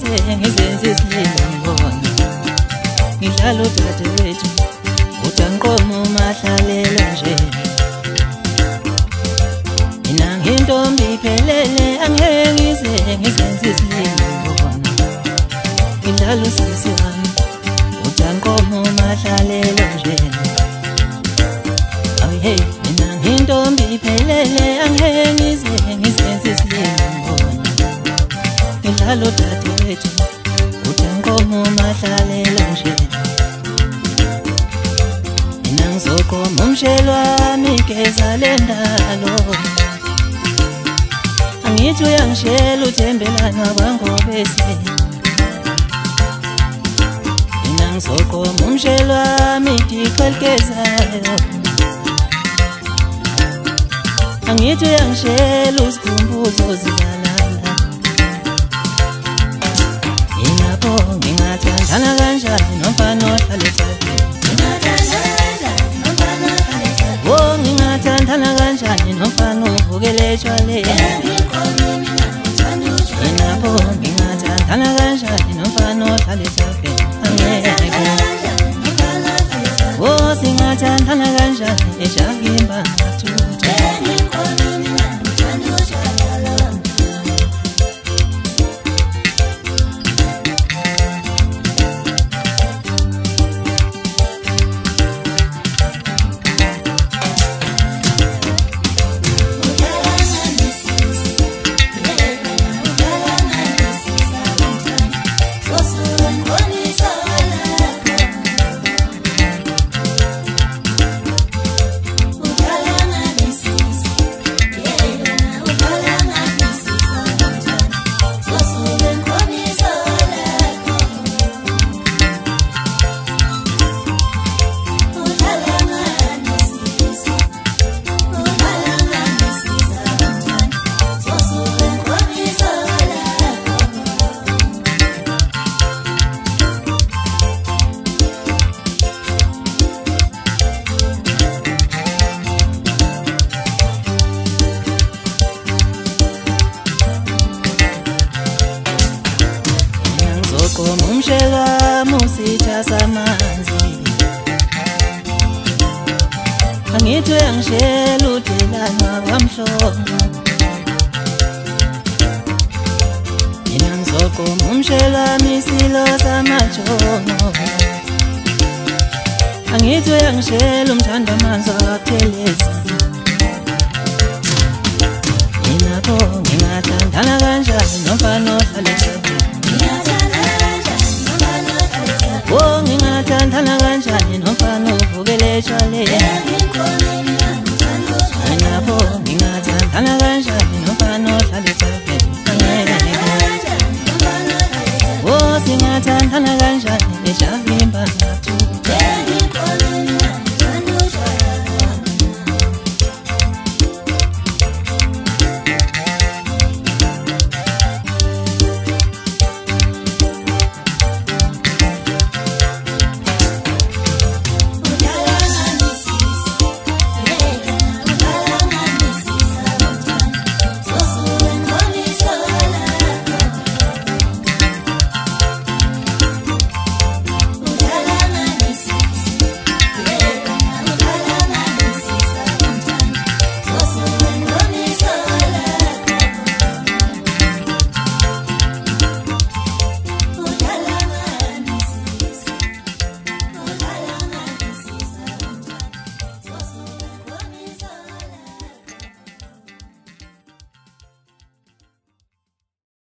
ngizenze isilimo ngidlala udadewethu utanqomo mahlalelo nje mina ngintombi iphelele angeke ngizenze isilimo ngidlala usisi wami utanqomo mahlalelo nje hey mina ngintombi iphelele angeke ngizenze isilimo ngidlala udadewethu utanqomo mahlalelo nje mina ngizoqoma umshelo wami geza lendalo angithi uyangishela uthembelana kwangobese mina ngizoqoma umshelo wami diqhelekezayo angithi uyangishela usikhumbuzo zilalala ingapho ngingathandana kanjani nomfana ohlala eThabeni ngingathandana kanjani nomfana ovukele etshwaleni ingapho ngingathandana kanjani nomfana ohlala eThabeni singathandana kanjani eJahimba umshelo wami usitha samanzi angithi uyangishela udelana kwamhlongo mina ngizoqoma umshelo wami isilo samajono angithi uyangishela umthanda amanzi akaphelezi ingapho ngingathandana kanjani nomfana ohlala eThabeni ngingathandana kanjani nomfana ovukele etshwaleni ingapho ngingathandana kanjani nomfana ohlala eThabeni singathandana kanjani eJahimba